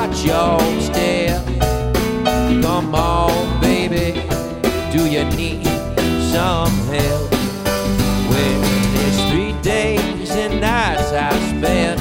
watch your step. Come on, baby, do you need some help? Well, it's 3 days and nights I spent